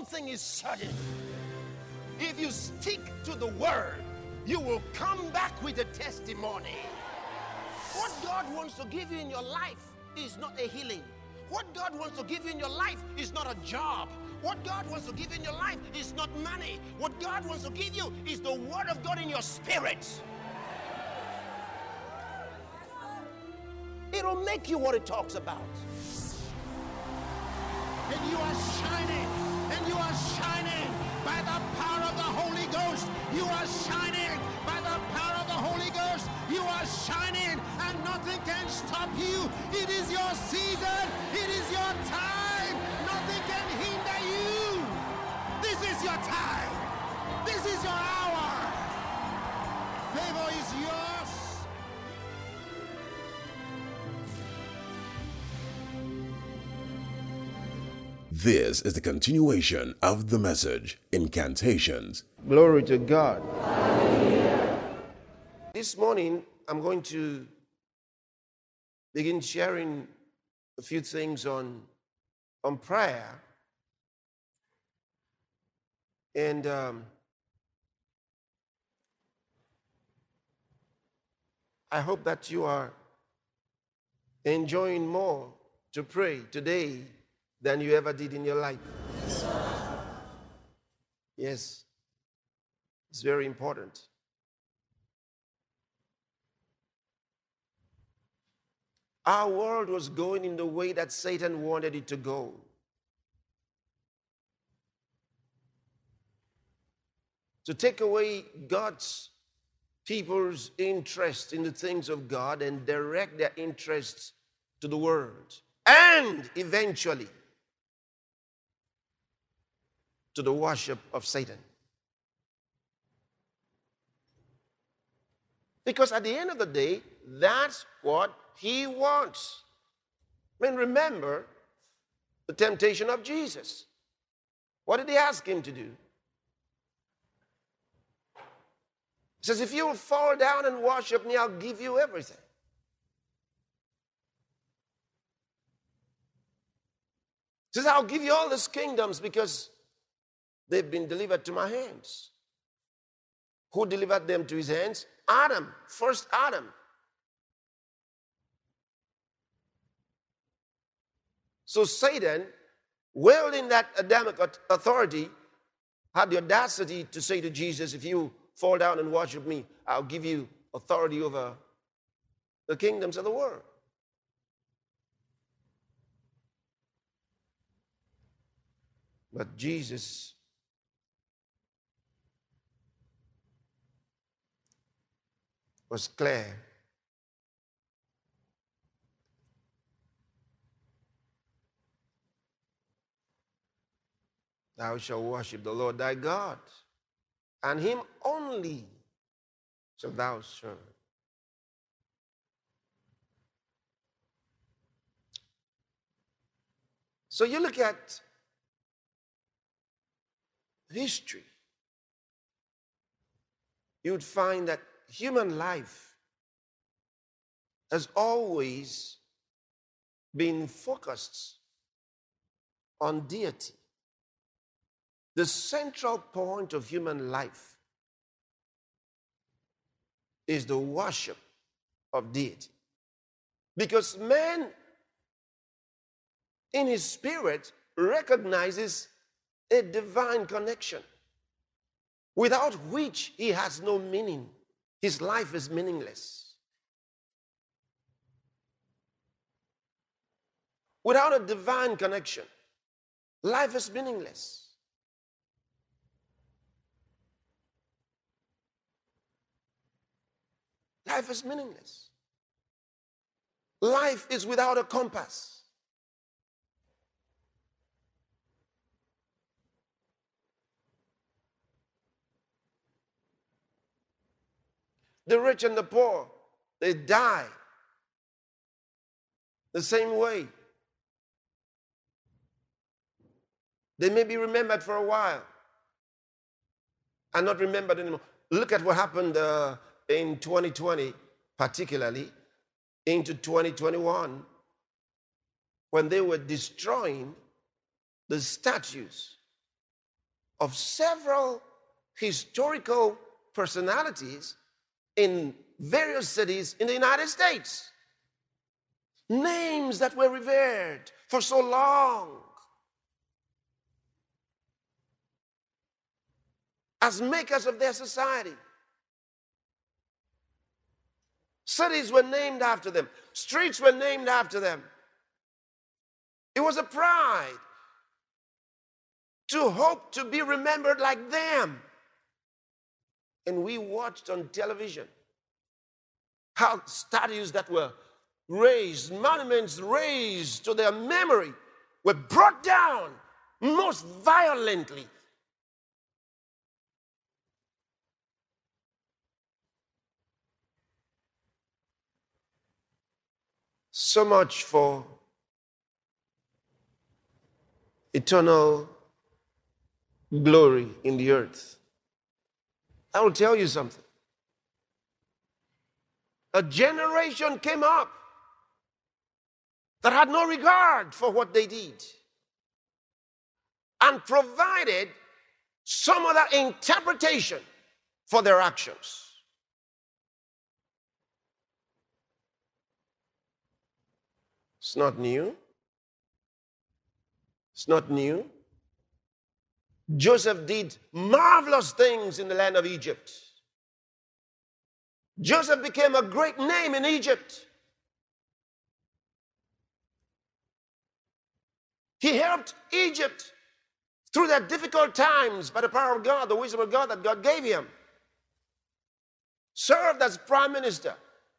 one thing is certain. If you stick to the word, you will come back with a testimony. What God wants to give you in your life is not a healing. What God wants to give you in your life is not a job. What God wants to give you in your life is not money. What God wants to give you is the word of God in your spirit. It'll make you what it talks about. And you are shining. And you are shining by the power of the Holy Ghost. You are shining by the power of the Holy Ghost. You are shining and nothing can stop you. It is your season. It is your time. Nothing can hinder you. This is your time. This is your hour. Favor is yours. This is the continuation of the message, Incantations. Glory to God. This morning, I'm going to begin sharing a few things on prayer. And I hope that you are enjoying more to pray today than you ever did in your life. Yes, it's very important. Our world was going in the way that Satan wanted it to go. To take away God's people's interest in the things of God and direct their interests to the world. And eventually, to the worship of Satan. Because at the end of the day, that's what he wants. I mean, remember the temptation of Jesus. What did he ask him to do? He says, if you will fall down and worship me, I'll give you everything. He says, I'll give you all these kingdoms because they've been delivered to my hands. Who delivered them to his hands? Adam, first Adam. So Satan, wielding that Adamic authority, had the audacity to say to Jesus, if you fall down and worship me, I'll give you authority over the kingdoms of the world. But Jesus was clear. Thou shalt worship the Lord thy God, and him only shalt thou serve. So you look at history, you would find that human life has always been focused on deity. The central point of human life is the worship of deity. Because man, in his spirit, recognizes a divine connection without which he has no meaning. His life is meaningless. Without a divine connection, life is meaningless. Life is meaningless. Life is without a compass. The rich and the poor, they die the same way. They may be remembered for a while and not remembered anymore. Look at what happened in 2020, particularly into 2021, when they were destroying the statues of several historical personalities in various cities in the United States. Names that were revered for so long as makers of their society. Cities were named after them. Streets were named after them. It was a pride to hope to be remembered like them. And we watched on television how statues that were raised, monuments raised to their memory, were brought down most violently. So much for eternal glory in the earth. I will tell you something. A generation came up that had no regard for what they did and provided some other interpretation for their actions. It's not new. It's not new. Joseph did marvelous things in the land of Egypt. Joseph became a great name in Egypt. He helped Egypt through their difficult times by the power of God, the wisdom of God that God gave him. Served as prime minister.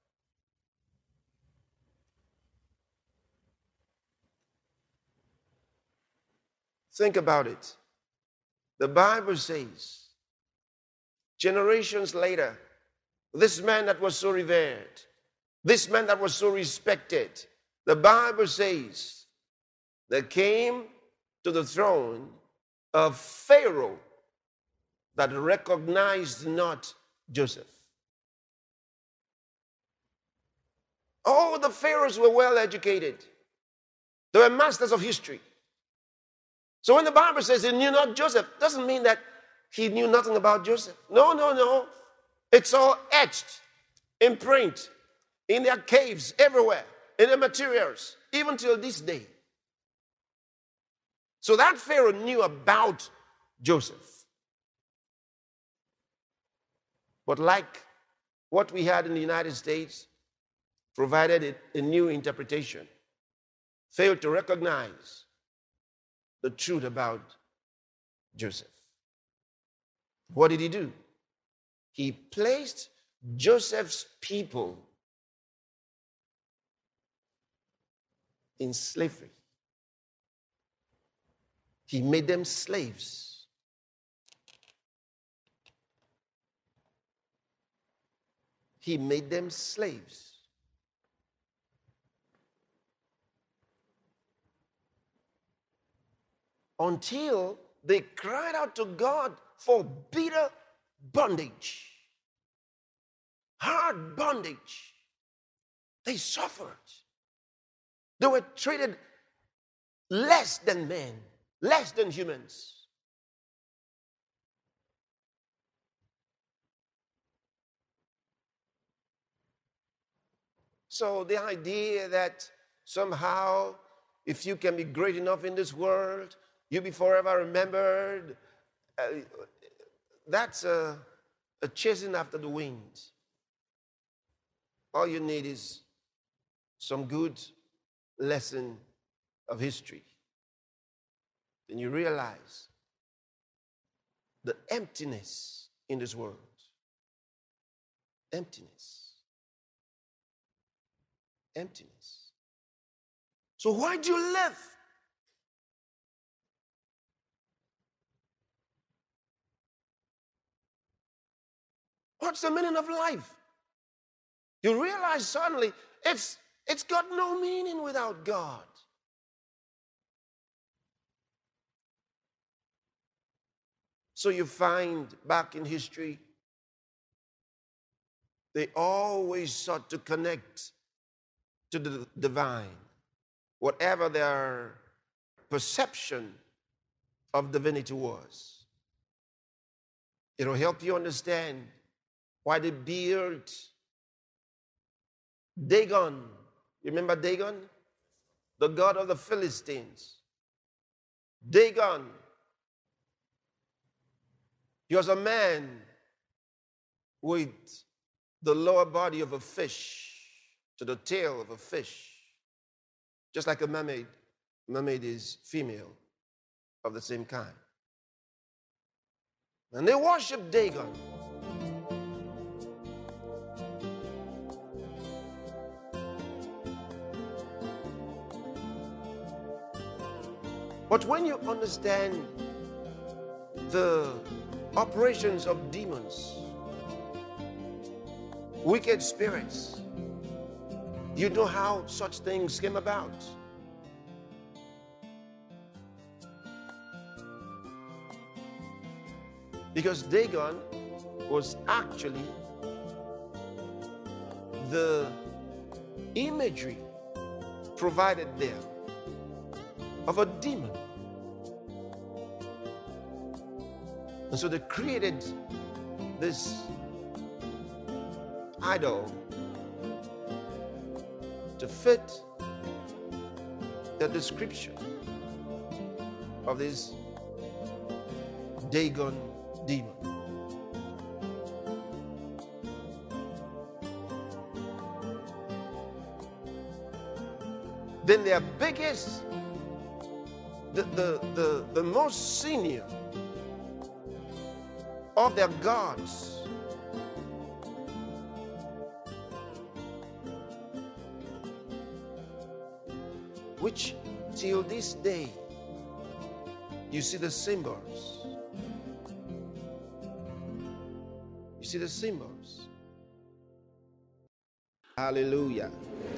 Think about it. The Bible says, generations later, this man that was so revered, this man that was so respected, the Bible says, there came to the throne of Pharaoh that recognized not Joseph. All the pharaohs were well educated. They were masters of history. So when the Bible says he knew not Joseph, doesn't mean that he knew nothing about Joseph. No. It's all etched in print, in their caves, everywhere, in their materials, even till this day. So that Pharaoh knew about Joseph. But like what we had in the United States, provided a new interpretation, failed to recognize the truth about Joseph. What did he do? He placed Joseph's people in slavery. He made them slaves. He made them slaves. Until they cried out to God for bitter bondage, hard bondage. They suffered. They were treated less than men, less than humans. So the idea that somehow, if you can be great enough in this world, you'll be forever remembered, that's a chasing after the wind. All you need is some good lesson of history. Then you realize the emptiness in this world. Emptiness. Emptiness. So why do you live? What's the meaning of life? You realize suddenly it's got no meaning without God. So you find back in history, they always sought to connect to the divine, whatever their perception of divinity was. It'll help you understand why they built Dagon. You remember Dagon? The god of the Philistines. Dagon. He was a man with the lower body of a fish to the tail of a fish. Just like a mermaid. Mermaid is female of the same kind. And they worship Dagon. But when you understand the operations of demons, wicked spirits, you know how such things came about. Because Dagon was actually the imagery provided there of a demon. And so they created this idol to fit the description of this Dagon demon. Then their biggest, the most senior of their gods which till this day you see the symbols. You see the symbols. Hallelujah.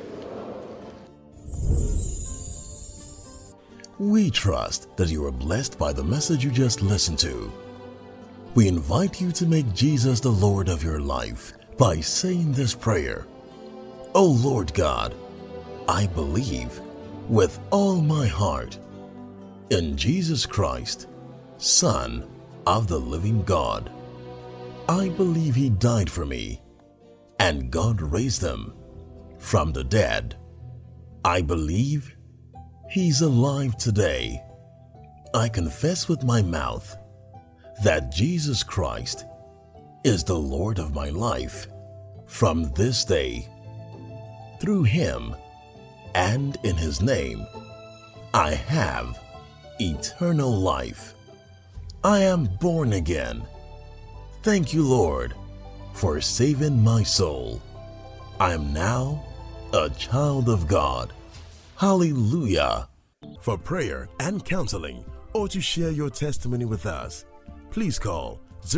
We trust that you are blessed by the message you just listened to. We invite you to make Jesus the Lord of your life by saying this prayer. O Lord God, I believe with all my heart in Jesus Christ, Son of the living God. I believe He died for me and God raised Him from the dead. I believe He's alive today. I confess with my mouth that Jesus Christ is the Lord of my life from this day. Through Him and in His name, I have eternal life. I am born again. Thank you, Lord, for saving my soul. I am now a child of God. Hallelujah. For prayer and counseling or to share your testimony with us, please call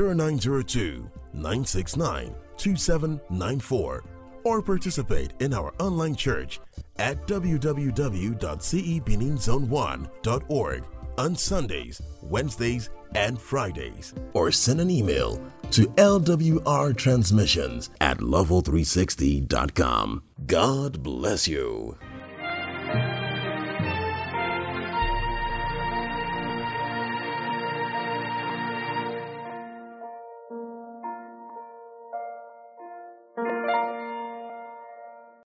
0902-969-2794 or participate in our online church at www.cebeninzone1.org on Sundays, Wednesdays, and Fridays. Or send an email to lwrtransmissions@level360.com. God bless you.